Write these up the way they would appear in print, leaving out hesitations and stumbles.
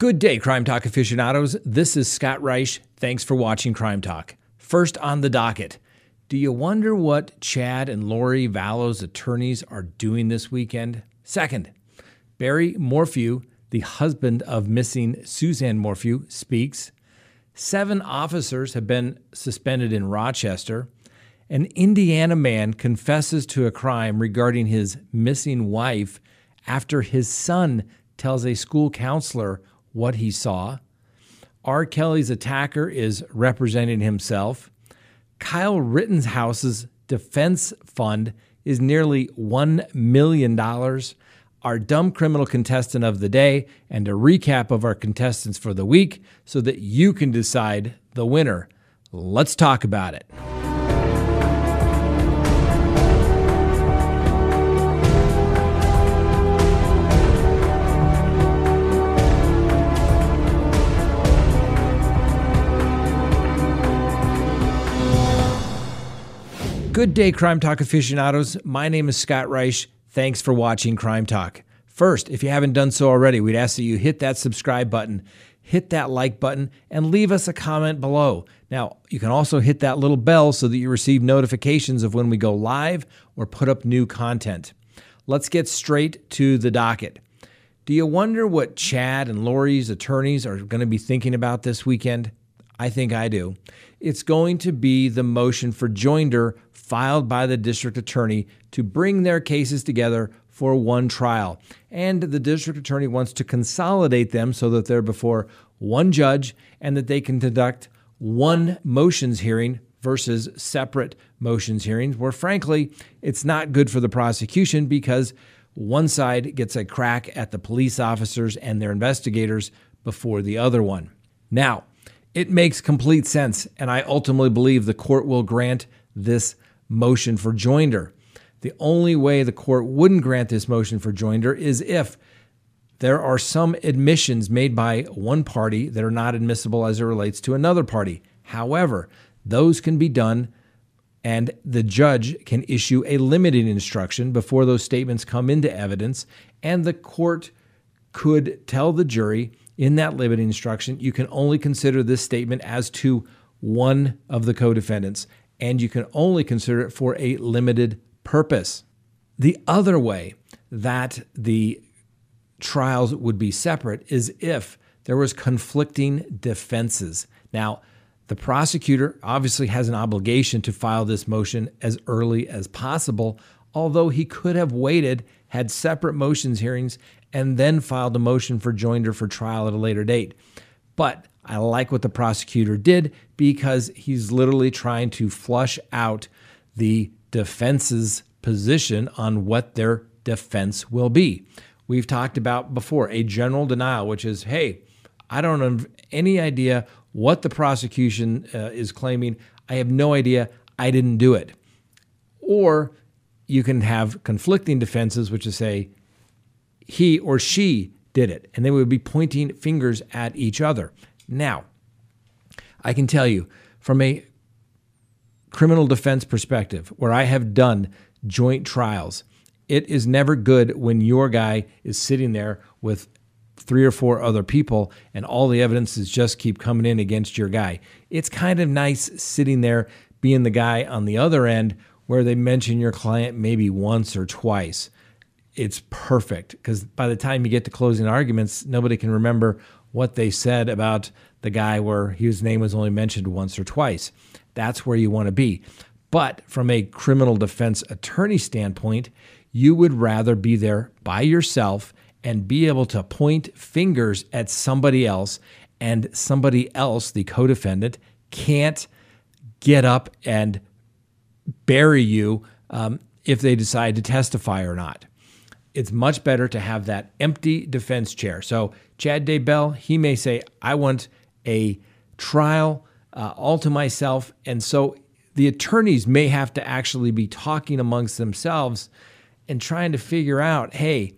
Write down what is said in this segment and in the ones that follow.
Good day, Crime Talk aficionados. This is Scott Reich. Thanks for watching Crime Talk. First on the docket, do you wonder what Chad and Lori Vallow's attorneys are doing this weekend? Second, Barry Morphew, the husband of missing Suzanne Morphew, speaks. 7 officers have been suspended in Rochester. An Indiana man confesses to a crime regarding his missing wife after his son tells a school counselor what he saw. R. Kelly's attacker is representing himself. Kyle Rittenhouse's defense fund is nearly $1 million. Our dumb criminal contestant of the day, and a recap of our contestants for the week so that you can decide the winner. Let's talk about it. Good day, Crime Talk aficionados. My name is Scott Reich. Thanks for watching Crime Talk. First, if you haven't done so already, we'd ask that you hit that subscribe button, hit that like button, and leave us a comment below. Now, you can also hit that little bell so that you receive notifications of when we go live or put up new content. Let's get straight to the docket. Do you wonder what Chad and Lori's attorneys are going to be thinking about this weekend? I think I do. It's going to be the motion for joinder filed by the district attorney to bring their cases together for one trial. And the district attorney wants to consolidate them so that they're before one judge and that they can conduct one motions hearing versus separate motions hearings, where frankly, it's not good for the prosecution because one side gets a crack at the police officers and their investigators before the other one. Now, it makes complete sense, and I ultimately believe the court will grant this motion for joinder. The only way the court wouldn't grant this motion for joinder is if there are some admissions made by one party that are not admissible as it relates to another party. However, those can be done, and the judge can issue a limiting instruction before those statements come into evidence, and the court could tell the jury in that limiting instruction, you can only consider this statement as to one of the co-defendants, and you can only consider it for a limited purpose. The other way that the trials would be separate is if there was conflicting defenses. Now, the prosecutor obviously has an obligation to file this motion as early as possible, although he could have waited, had separate motions hearings, and then filed a motion for joinder for trial at a later date. But I like what the prosecutor did because he's literally trying to flush out the defense's position on what their defense will be. We've talked about before a general denial, which is, hey, I don't have any idea what the prosecution is claiming. I have no idea. I didn't do it. Or you can have conflicting defenses, which is say, he or she did it, and they would be pointing fingers at each other. Now, I can tell you from a criminal defense perspective, where I have done joint trials, it is never good when your guy is sitting there with 3 or 4 other people and all the evidences just keep coming in against your guy. It's kind of nice sitting there being the guy on the other end where they mention your client maybe once or twice. It's perfect because by the time you get to closing arguments, nobody can remember what they said about the guy where his name was only mentioned once or twice. That's where you want to be. But from a criminal defense attorney standpoint, you would rather be there by yourself and be able to point fingers at somebody else, and somebody else, the co-defendant, can't get up and bury you if they decide to testify or not. It's much better to have that empty defense chair. So Chad Daybell, he may say, I want a trial all to myself. And so the attorneys may have to actually be talking amongst themselves and trying to figure out, hey,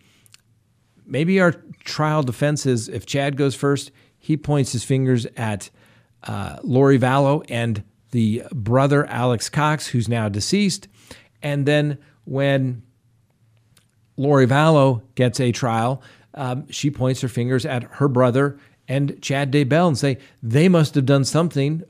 maybe our trial defense is if Chad goes first, he points his fingers at Lori Vallow and the brother, Alex Cox, who's now deceased. And then when Lori Vallow gets a trial, she points her fingers at her brother and Chad Daybell and say, they must have done something.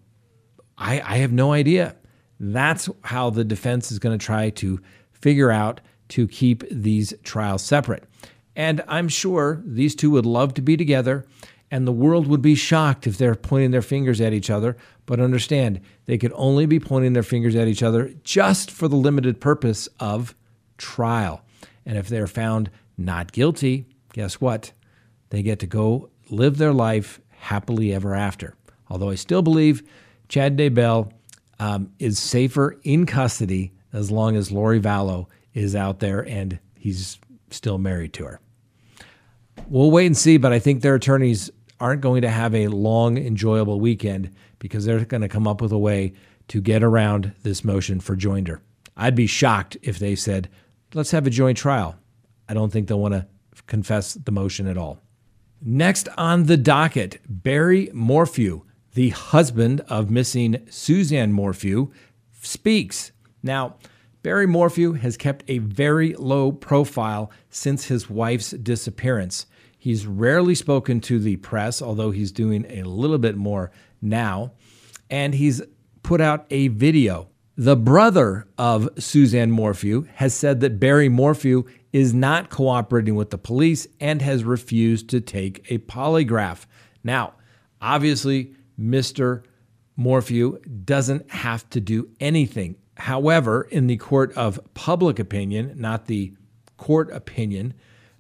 I have no idea. That's how the defense is going to try to figure out to keep these trials separate. And I'm sure these two would love to be together, and the world would be shocked if they're pointing their fingers at each other. But understand, they could only be pointing their fingers at each other just for the limited purpose of trial. And if they're found not guilty, guess what? They get to go live their life happily ever after. Although I still believe Chad Daybell is safer in custody as long as Lori Vallow is out there and he's still married to her. We'll wait and see, but I think their attorneys aren't going to have a long, enjoyable weekend because they're going to come up with a way to get around this motion for joinder. I'd be shocked if they said, let's have a joint trial. I don't think they'll want to confess the motion at all. Next on the docket, Barry Morphew, the husband of missing Suzanne Morphew, speaks. Now, Barry Morphew has kept a very low profile since his wife's disappearance. He's rarely spoken to the press, although he's doing a little bit more now, and he's put out a video. The brother of Suzanne Morphew has said that Barry Morphew is not cooperating with the police and has refused to take a polygraph. Now, obviously, Mr. Morphew doesn't have to do anything. However, in the court of public opinion, not the court opinion,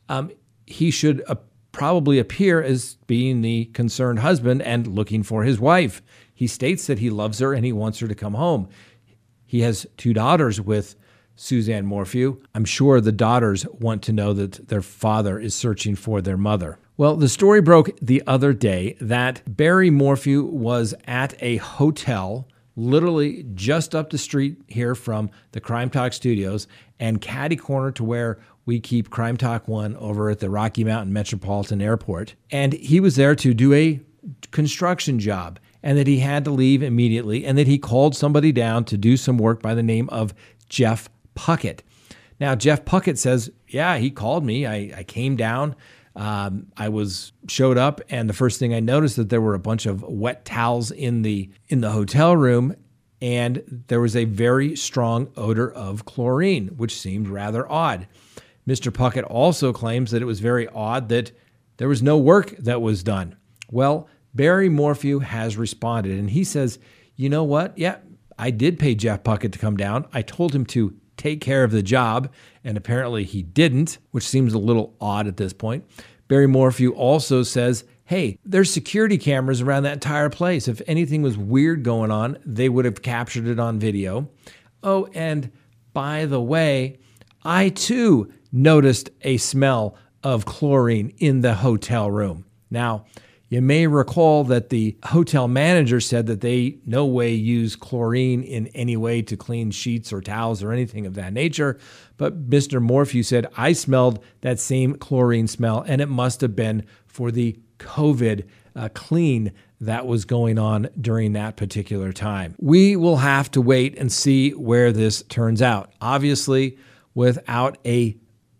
he should probably appear as being the concerned husband and looking for his wife. He states that he loves her and he wants her to come home. He has 2 daughters with Suzanne Morphew. I'm sure the daughters want to know that their father is searching for their mother. Well, the story broke the other day that Barry Morphew was at a hotel literally just up the street here from the Crime Talk studios and catty corner to where we keep Crime Talk 1 over at the Rocky Mountain Metropolitan Airport. And he was there to do a construction job and that he had to leave immediately and that he called somebody down to do some work by the name of Jeff Puckett. Now, Jeff Puckett says, yeah, he called me. I came down. I showed up, and the first thing I noticed that there were a bunch of wet towels in the hotel room, and there was a very strong odor of chlorine, which seemed rather odd. Mr. Puckett also claims that it was very odd that there was no work that was done. Well, Barry Morphew has responded, and he says, you know what? Yeah, I did pay Jeff Puckett to come down. I told him to take care of the job, and apparently he didn't, which seems a little odd at this point. Barry Morphew also says, hey, there's security cameras around that entire place. If anything was weird going on, they would have captured it on video. Oh, and by the way, I too noticed a smell of chlorine in the hotel room. Now, you may recall that the hotel manager said that they no way use chlorine in any way to clean sheets or towels or anything of that nature. But Mr. Morphew said, I smelled that same chlorine smell, and it must have been for the COVID clean that was going on during that particular time. We will have to wait and see where this turns out. Obviously, without a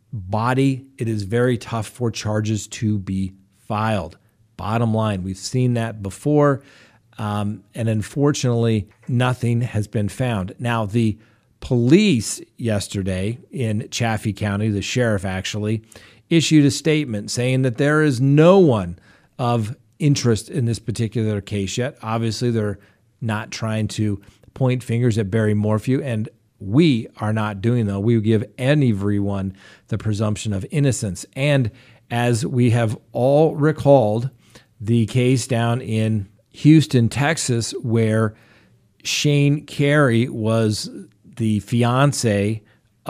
body, it is very tough for charges to be filed. Bottom line, we've seen that before, and unfortunately, nothing has been found. Now, the police yesterday in Chaffee County, the sheriff actually, issued a statement saying that there is no one of interest in this particular case yet. Obviously, they're not trying to point fingers at Barry Morphew, and we are not doing that. We give everyone the presumption of innocence. And as we have all recalled, the case down in Houston, Texas, where Shane Carey was the fiance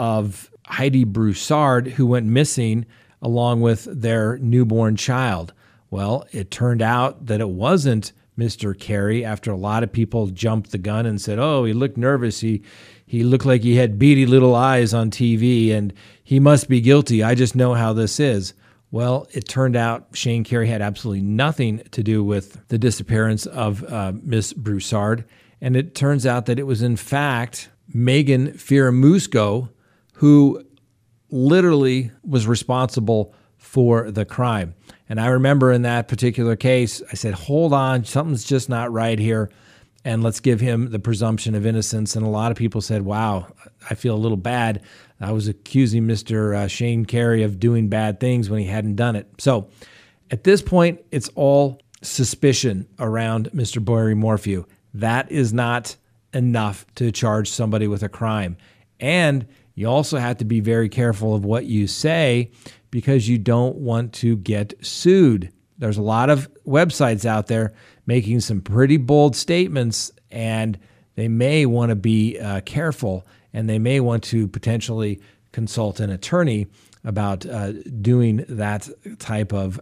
of Heidi Broussard, who went missing along with their newborn child. Well, it turned out that it wasn't Mr. Carey after a lot of people jumped the gun and said, oh, he looked nervous. He looked like he had beady little eyes on TV and he must be guilty. I just know how this is. Well, it turned out Shane Carey had absolutely nothing to do with the disappearance of Miss Broussard. And it turns out that it was, in fact, Megan Firamusco who literally was responsible for the crime. And I remember in that particular case, I said, hold on, something's just not right here, and let's give him the presumption of innocence. And a lot of people said, wow, I feel a little bad. I was accusing Mr. Shane Carey of doing bad things when he hadn't done it. So at this point, it's all suspicion around Mr. Barry Morphew. That is not enough to charge somebody with a crime. And you also have to be very careful of what you say because you don't want to get sued. There's a lot of websites out there making some pretty bold statements, and they may want to be careful, and they may want to potentially consult an attorney about doing that type of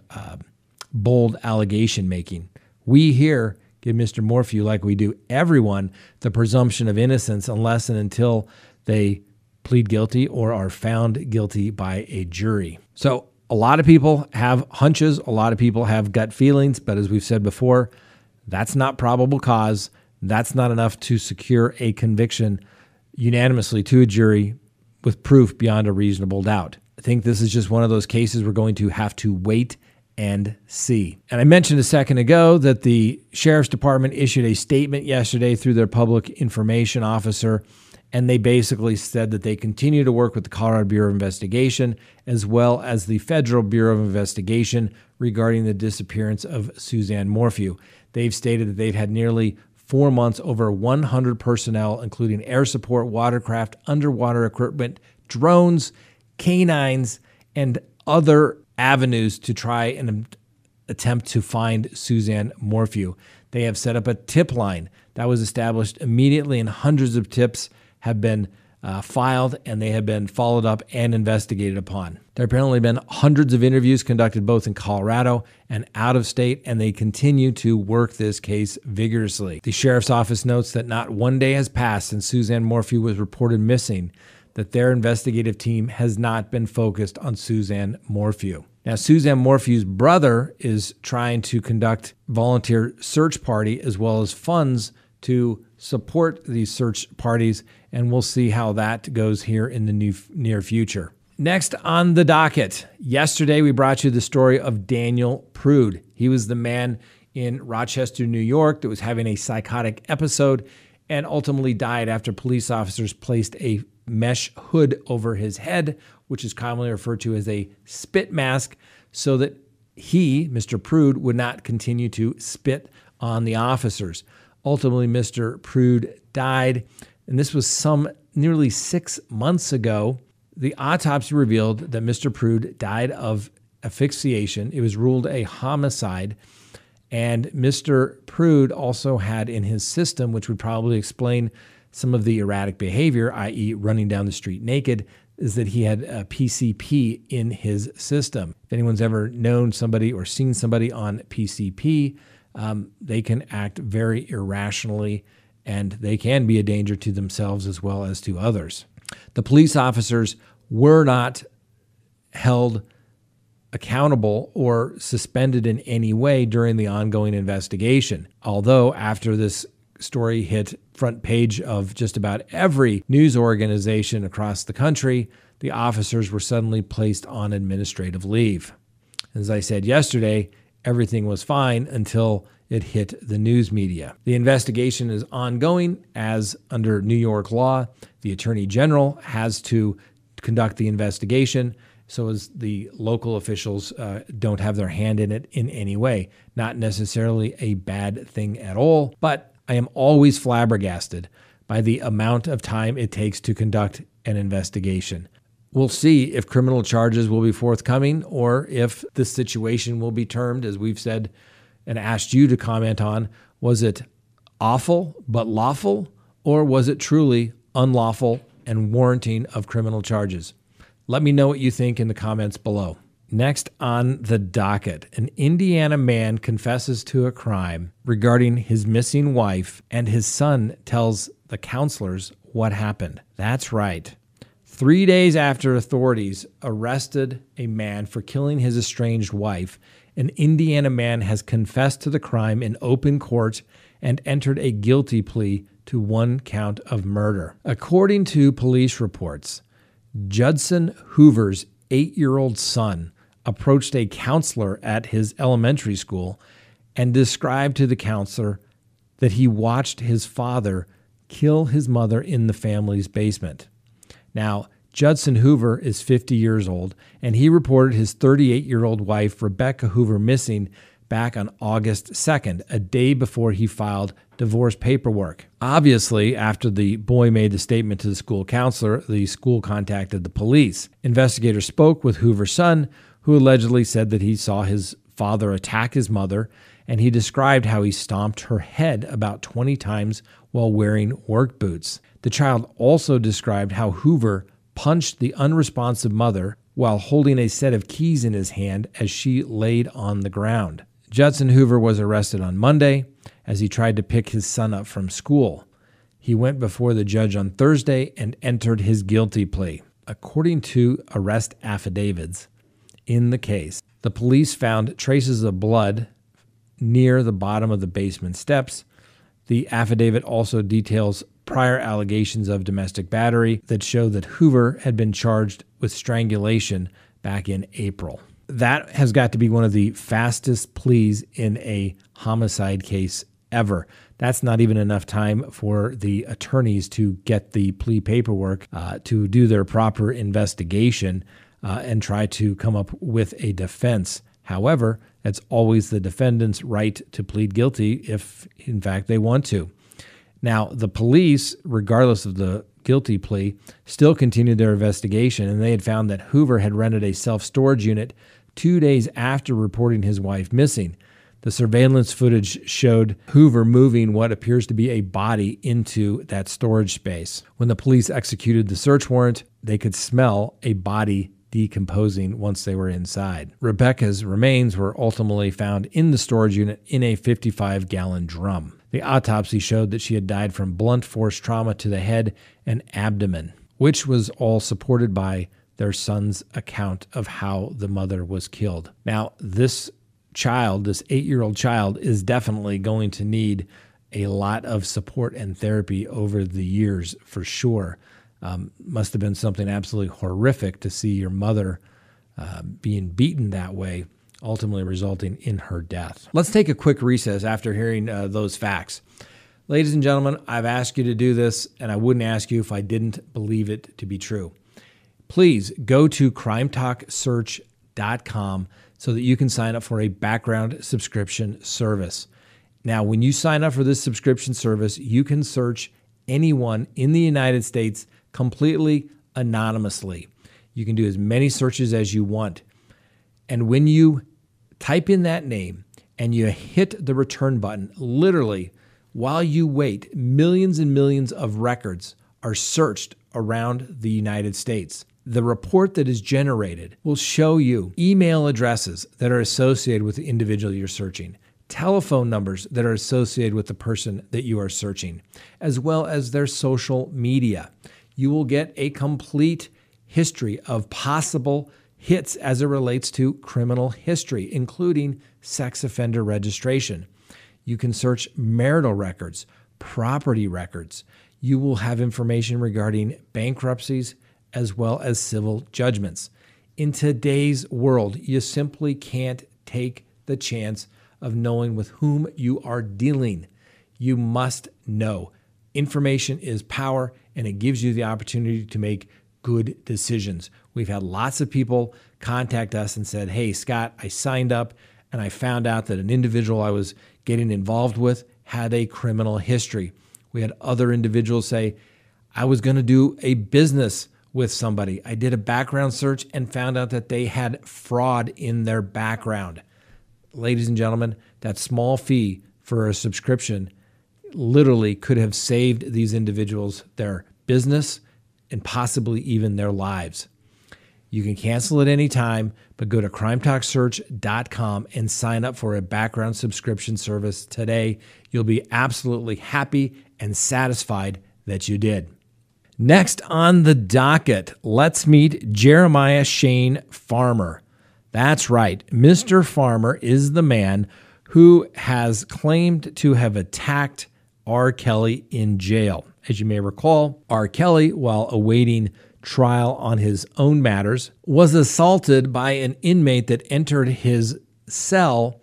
bold allegation making. We here give Mr. Morphew, like we do everyone, the presumption of innocence unless and until they plead guilty or are found guilty by a jury. So a lot of people have hunches, a lot of people have gut feelings, but as we've said before, that's not probable cause. That's not enough to secure a conviction unanimously to a jury with proof beyond a reasonable doubt. I think this is just one of those cases we're going to have to wait and see. And I mentioned a second ago that the Sheriff's Department issued a statement yesterday through their public information officer, and they basically said that they continue to work with the Colorado Bureau of Investigation as well as the Federal Bureau of Investigation regarding the disappearance of Suzanne Morphew. They've stated that they've had nearly 4 months, over 100 personnel, including air support, watercraft, underwater equipment, drones, canines, and other avenues to try and attempt to find Suzanne Morphew. They have set up a tip line that was established immediately, and hundreds of tips have been filed, and they have been followed up and investigated upon. There have apparently been hundreds of interviews conducted both in Colorado and out of state, and they continue to work this case vigorously. The sheriff's office notes that not one day has passed since Suzanne Morphew was reported missing that their investigative team has not been focused on Suzanne Morphew. Now, Suzanne Morphew's brother is trying to conduct volunteer search party as well as funds to support these search parties, and we'll see how that goes here in the near future. Next on the docket, yesterday we brought you the story of Daniel Prude. He was the man in Rochester, New York that was having a psychotic episode and ultimately died after police officers placed a mesh hood over his head, which is commonly referred to as a spit mask, so that he, Mr. Prude, would not continue to spit on the officers. Ultimately, Mr. Prude died, and this was some nearly 6 months ago. The autopsy revealed that Mr. Prude died of asphyxiation. It was ruled a homicide, and Mr. Prude also had in his system, which would probably explain some of the erratic behavior, i.e. running down the street naked, is that he had a PCP in his system. If anyone's ever known somebody or seen somebody on PCP, they can act very irrationally, and they can be a danger to themselves as well as to others. The police officers were not held accountable or suspended in any way during the ongoing investigation. Although after this story hit front page of just about every news organization across the country, the officers were suddenly placed on administrative leave. As I said yesterday, everything was fine until it hit the news media. The investigation is ongoing, as under New York law, the Attorney General has to conduct the investigation, so as the local officials don't have their hand in it in any way. Not necessarily a bad thing at all, but I am always flabbergasted by the amount of time it takes to conduct an investigation. We'll see if criminal charges will be forthcoming or if the situation will be termed, as we've said and asked you to comment on, was it awful but lawful, or was it truly unlawful and warranting of criminal charges? Let me know what you think in the comments below. Next on the docket, an Indiana man confesses to a crime regarding his missing wife, and his son tells the counselors what happened. That's right. 3 days after authorities arrested a man for killing his estranged wife, an Indiana man has confessed to the crime in open court and entered a guilty plea to 1 count of murder. According to police reports, Judson Hoover's 8-year-old son approached a counselor at his elementary school and described to the counselor that he watched his father kill his mother in the family's basement. Now, Judson Hoover is 50 years old, and he reported his 38-year-old wife, Rebecca Hoover, missing back on August 2nd, a day before he filed divorce paperwork. Obviously, after the boy made the statement to the school counselor, the school contacted the police. Investigators spoke with Hoover's son, who allegedly said that he saw his father attack his mother, and he described how he stomped her head about 20 times while wearing work boots. The child also described how Hoover punched the unresponsive mother while holding a set of keys in his hand as she laid on the ground. Judson Hoover was arrested on Monday as he tried to pick his son up from school. He went before the judge on Thursday and entered his guilty plea. According to arrest affidavits in the case, the police found traces of blood near the bottom of the basement steps. The affidavit also details prior allegations of domestic battery that show that Hoover had been charged with strangulation back in April. That has got to be one of the fastest pleas in a homicide case ever. That's not even enough time for the attorneys to get the plea paperwork, to do their proper investigation, and try to come up with a defense. However, it's always the defendant's right to plead guilty if, in fact, they want to. Now, the police, regardless of the guilty plea, still continued their investigation, and they had found that Hoover had rented a self-storage unit 2 days after reporting his wife missing. The surveillance footage showed Hoover moving what appears to be a body into that storage space. When the police executed the search warrant, they could smell a body decomposing once they were inside. Rebecca's remains were ultimately found in the storage unit in a 55-gallon drum. The autopsy showed that she had died from blunt force trauma to the head and abdomen, which was all supported by their son's account of how the mother was killed. Now, this child, this 8-year-old child, is definitely going to need a lot of support and therapy over the years for sure. Must have been something absolutely horrific to see your mother being beaten that way, ultimately resulting in her death. Let's take a quick recess after hearing those facts. Ladies and gentlemen, I've asked you to do this, and I wouldn't ask you if I didn't believe it to be true. Please go to crimetalksearch.com so that you can sign up for a background subscription service. Now, when you sign up for this subscription service, you can search anyone in the United States completely anonymously. You can do as many searches as you want. And when you type in that name and you hit the return button, literally, while you wait, millions and millions of records are searched around the United States. The report that is generated will show you email addresses that are associated with the individual you're searching, telephone numbers that are associated with the person that you are searching, as well as their social media. You will get a complete history of possible hits as it relates to criminal history, including sex offender registration. You can search marital records, property records. You will have information regarding bankruptcies as well as civil judgments. In today's world, you simply can't take the chance of knowing with whom you are dealing. You must know. Information is power, and it gives you the opportunity to make good decisions. We've had lots of people contact us and said, "Hey, Scott, I signed up and I found out that an individual I was getting involved with had a criminal history." We had other individuals say, "I was going to do a business with somebody. I did a background search and found out that they had fraud in their background." Ladies and gentlemen, that small fee for a subscription literally could have saved these individuals their business and possibly even their lives. You can cancel at any time, but go to crimetalksearch.com and sign up for a background subscription service today. You'll be absolutely happy and satisfied that you did. Next on the docket, let's meet Jeremiah Shane Farmer. That's right. Mr. Farmer is the man who has claimed to have attacked R. Kelly in jail. As you may recall, R. Kelly, while awaiting trial on his own matters, was assaulted by an inmate that entered his cell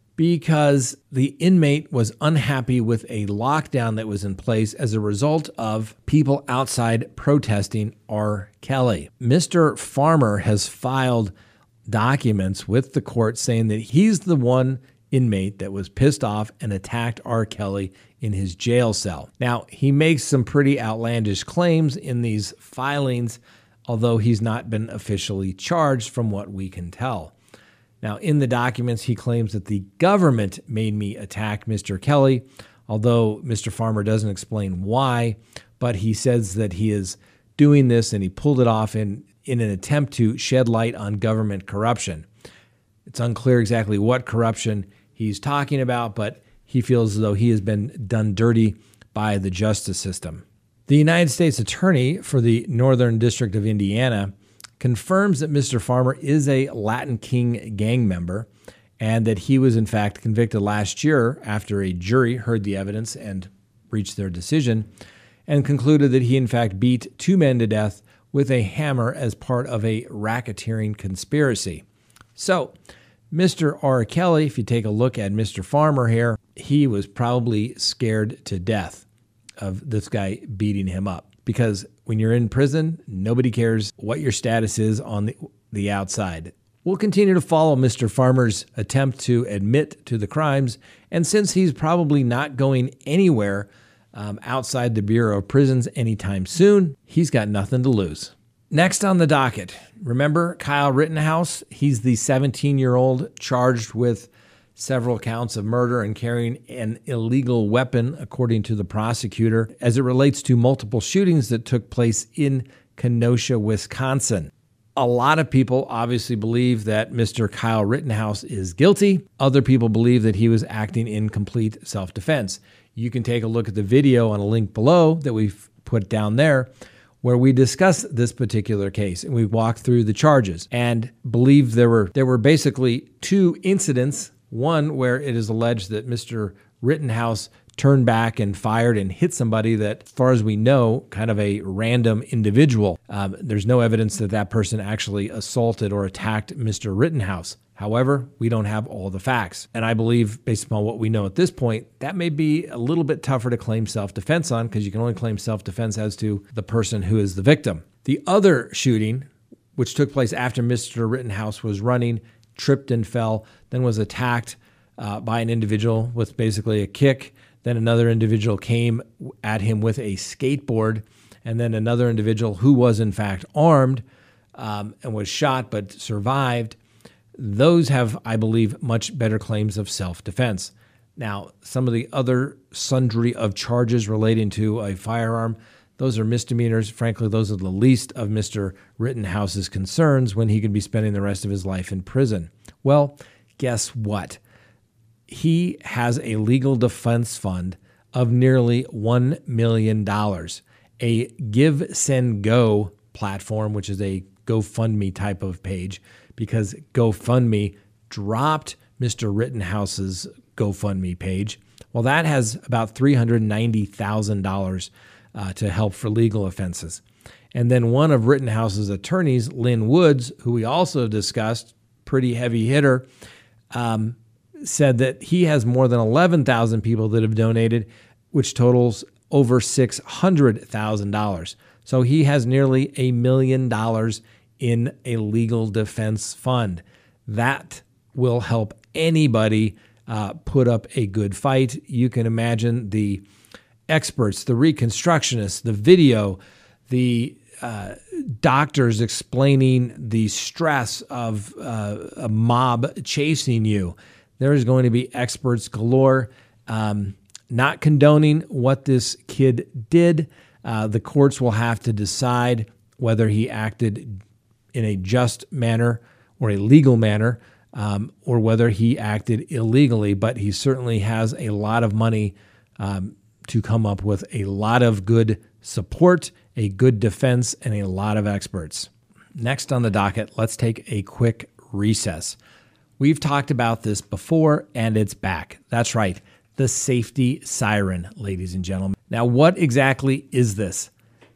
because the inmate was unhappy with a lockdown that was in place as a result of people outside protesting R. Kelly. Mr. Farmer has filed documents with the court saying that he's the one inmate that was pissed off and attacked R. Kelly in his jail cell. Now, he makes some pretty outlandish claims in these filings, although he's not been officially charged from what we can tell. Now, in the documents, he claims that the government made me attack Mr. Kelly, although Mr. Farmer doesn't explain why, but he says that he is doing this and he pulled it off in an attempt to shed light on government corruption. It's unclear exactly what corruption he's talking about, but he feels as though he has been done dirty by the justice system. The United States Attorney for the Northern District of Indiana confirms that Mr. Farmer is a Latin King gang member and that he was in fact convicted last year after a jury heard the evidence and reached their decision and concluded that he in fact beat 2 men to death with a hammer as part of a racketeering conspiracy. So, Mr. R. Kelly, if you take a look at Mr. Farmer here, he was probably scared to death of this guy beating him up. Because when you're in prison, nobody cares what your status is on the outside. We'll continue to follow Mr. Farmer's attempt to admit to the crimes, and since he's probably not going anywhere outside the Bureau of Prisons anytime soon, he's got nothing to lose. Next on the docket, remember Kyle Rittenhouse? He's the 17-year-old charged with several counts of murder and carrying an illegal weapon, according to the prosecutor, as it relates to multiple shootings that took place in Kenosha, Wisconsin. A lot of people obviously believe that Mr. Kyle Rittenhouse is guilty. Other people believe that he was acting in complete self-defense. You can take a look at the video on a link below that we've put down there, where we discuss this particular case and we walk through the charges and believe there were basically 2 incidents. One where it is alleged that Mr. Rittenhouse turned back and fired and hit somebody that, as far as we know, kind of a random individual. There's no evidence that that person actually assaulted or attacked Mr. Rittenhouse. However, we don't have all the facts. And I believe, based upon what we know at this point, that may be a little bit tougher to claim self-defense on because you can only claim self-defense as to the person who is the victim. The other shooting, which took place after Mr. Rittenhouse was running, tripped and fell, then was attacked by an individual with basically a kick. Then another individual came at him with a skateboard, and then another individual who was in fact armed and was shot but survived. Those have, I believe, much better claims of self-defense. Now, some of the other sundry of charges relating to a firearm, those are misdemeanors. Frankly, those are the least of Mr. Rittenhouse's concerns when he could be spending the rest of his life in prison. Well, guess what? He has a legal defense fund of nearly $1 million. A Give, Send, Go platform, which is a GoFundMe type of page, because GoFundMe dropped Mr. Rittenhouse's GoFundMe page. Well, that has about $390,000 to help for legal offenses. And then one of Rittenhouse's attorneys, Lynn Woods, who we also discussed, pretty heavy hitter, said that he has more than 11,000 people that have donated, which totals over $600,000. So he has nearly $1 million in a legal defense fund. That will help anybody put up a good fight. You can imagine the experts, the reconstructionists, the video, the doctors explaining the stress of a mob chasing you. There is going to be experts galore, not condoning what this kid did. The courts will have to decide whether he acted in a just manner or a legal manner, or whether he acted illegally. But he certainly has a lot of money to come up with a lot of good support, a good defense, and a lot of experts. Next on the docket, let's take a quick recess. We've talked about this before, and it's back. That's right, the safety siren, ladies and gentlemen. Now, what exactly is this?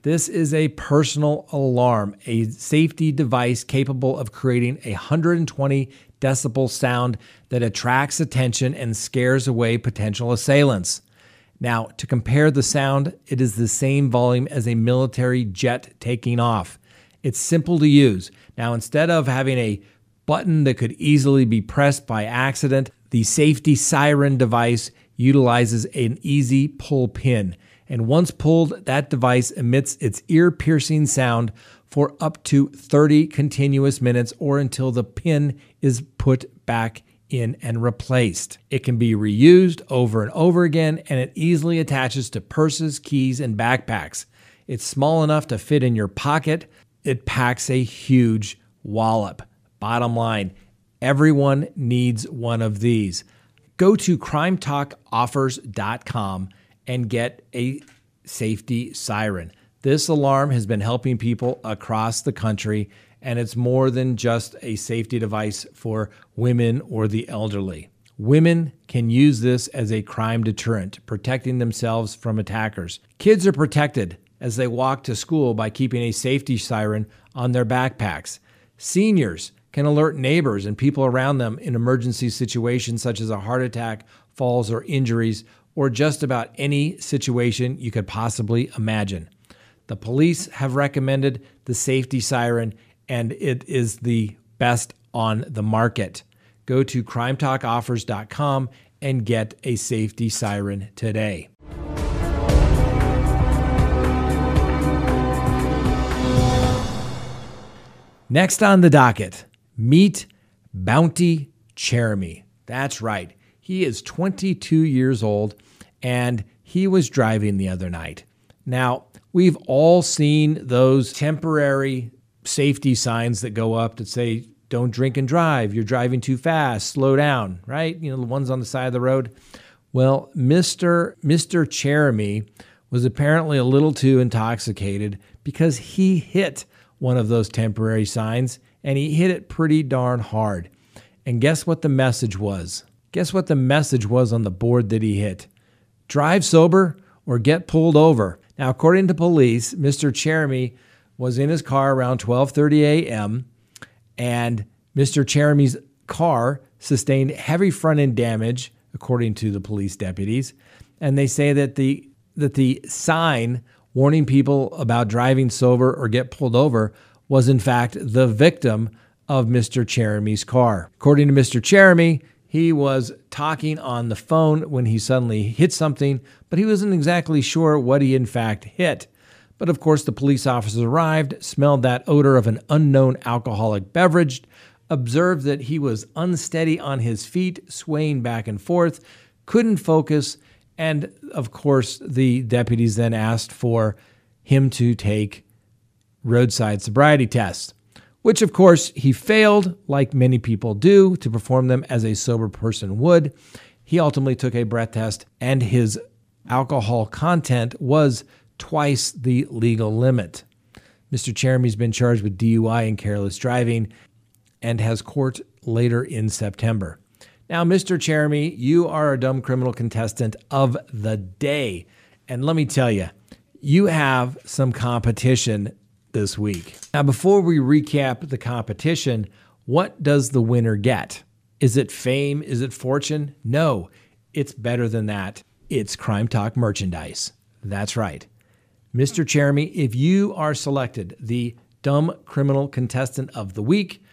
This is a personal alarm, a safety device capable of creating a 120 decibel sound that attracts attention and scares away potential assailants. Now, to compare the sound, it is the same volume as a military jet taking off. It's simple to use. Now, instead of having a button that could easily be pressed by accident, the safety siren device utilizes an easy pull pin. And once pulled, that device emits its ear-piercing sound for up to 30 continuous minutes or until the pin is put back in and replaced. It can be reused over and over again, and it easily attaches to purses, keys, and backpacks. It's small enough to fit in your pocket. It packs a huge wallop. Bottom line, everyone needs one of these. Go to crimetalkoffers.com and get a safety siren. This alarm has been helping people across the country, and it's more than just a safety device for women or the elderly. Women can use this as a crime deterrent, protecting themselves from attackers. Kids are protected as they walk to school by keeping a safety siren on their backpacks. Seniors can alert neighbors and people around them in emergency situations such as a heart attack, falls, or injuries, or just about any situation you could possibly imagine. The police have recommended the safety siren, and it is the best on the market. Go to crimetalkoffers.com and get a safety siren today. Next on the docket, meet Bounty Cherami. That's right. He is 22 years old, and he was driving the other night. Now, we've all seen those temporary safety signs that go up that say, don't drink and drive, you're driving too fast, slow down, right? You know, the ones on the side of the road. Well, Mr. Cherami was apparently a little too intoxicated because he hit one of those temporary signs, and he hit it pretty darn hard. And guess what the message was? Guess what the message was on the board that he hit? Drive sober or get pulled over. Now, according to police, Mr. Cherami was in his car around 12:30 a.m., and Mr. Cherami's car sustained heavy front-end damage, according to the police deputies. And they say that the sign warning people about driving sober or get pulled over was in fact the victim of Mr. Cherami's car. According to Mr. Cherami, he was talking on the phone when he suddenly hit something, but he wasn't exactly sure what he in fact hit. But of course, the police officers arrived, smelled that odor of an unknown alcoholic beverage, observed that he was unsteady on his feet, swaying back and forth, couldn't focus, and of course, the deputies then asked for him to take roadside sobriety tests, which of course he failed, like many people do, to perform them as a sober person would. He ultimately took a breath test, and his alcohol content was twice the legal limit. Mr. Cherami's been charged with DUI and careless driving and has court later in September. Now, Mr. Cherami, you are a dumb criminal contestant of the day. And let me tell you, you have some competition this week. Now, before we recap the competition, what does the winner get? Is it fame? Is it fortune? No, it's better than that. It's Crime Talk merchandise. That's right. Mr. Cherami, if you are selected the dumb criminal contestant of the week,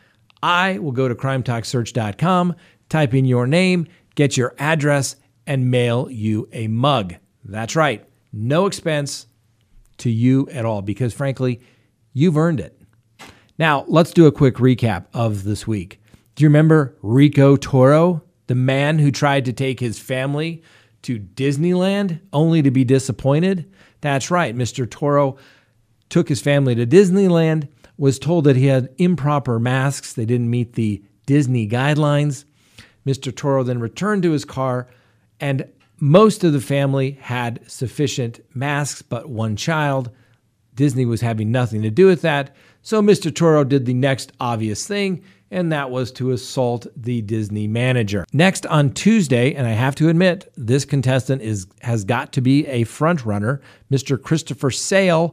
I will go to crimetalksearch.com, type in your name, get your address, and mail you a mug. That's right. No expense to you at all because, frankly, you've earned it. Now, let's do a quick recap of this week. Do you remember Rico Toro, the man who tried to take his family to Disneyland only to be disappointed? That's right. Mr. Toro took his family to Disneyland, was told that he had improper masks. They didn't meet the Disney guidelines. Mr. Toro then returned to his car, and most of the family had sufficient masks, but one child. Disney was having nothing to do with that. So Mr. Toro did the next obvious thing, and that was to assault the Disney manager. Next on Tuesday, and I have to admit, this contestant has got to be a front runner, Mr. Christopher Sale,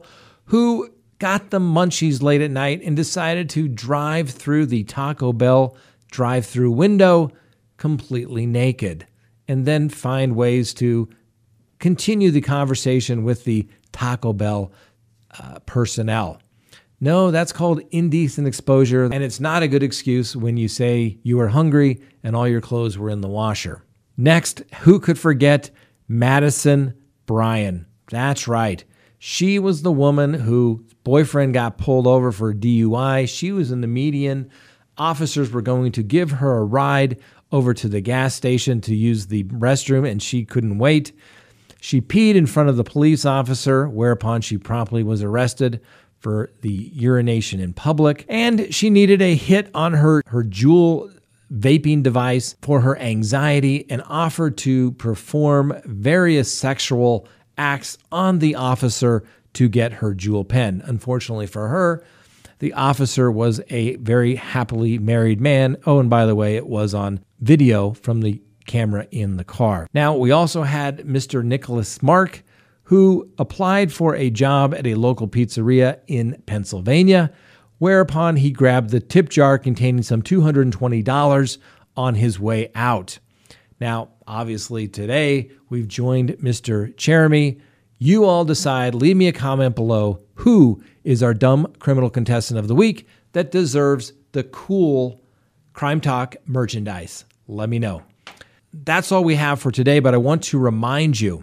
who got the munchies late at night and decided to drive through the Taco Bell drive-through window completely naked, and then find ways to continue the conversation with the Taco Bell personnel. No, that's called indecent exposure, and it's not a good excuse when you say you were hungry and all your clothes were in the washer. Next, who could forget Madison Bryan? That's right. She was the woman whose boyfriend got pulled over for DUI. She was in the median. Officers were going to give her a ride over to the gas station to use the restroom, and she couldn't wait. She peed in front of the police officer, whereupon she promptly was arrested for the urination in public. And she needed a hit on her Juul vaping device for her anxiety and offered to perform various sexual acts on the officer to get her Juul pen. Unfortunately for her, the officer was a very happily married man. Oh, and by the way, it was on video from the camera in the car. Now, we also had Mr. Nicholas Mark, who applied for a job at a local pizzeria in Pennsylvania, whereupon he grabbed the tip jar containing some $220 on his way out. Now, obviously today, we've joined Mr. Jeremy. You all decide, leave me a comment below, who is our dumb criminal contestant of the week that deserves the cool Crime Talk merchandise. Let me know. That's all we have for today, but I want to remind you,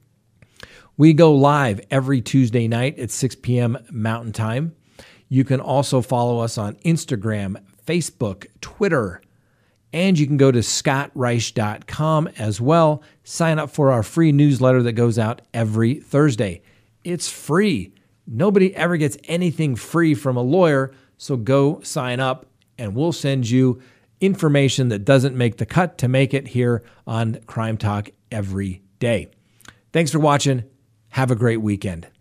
we go live every Tuesday night at 6 p.m. Mountain Time. You can also follow us on Instagram, Facebook, Twitter, and you can go to scottreich.com as well. Sign up for our free newsletter that goes out every Thursday. It's free. Nobody ever gets anything free from a lawyer, so go sign up and we'll send you information that doesn't make the cut to make it here on Crime Talk every day. Thanks for watching. Have a great weekend.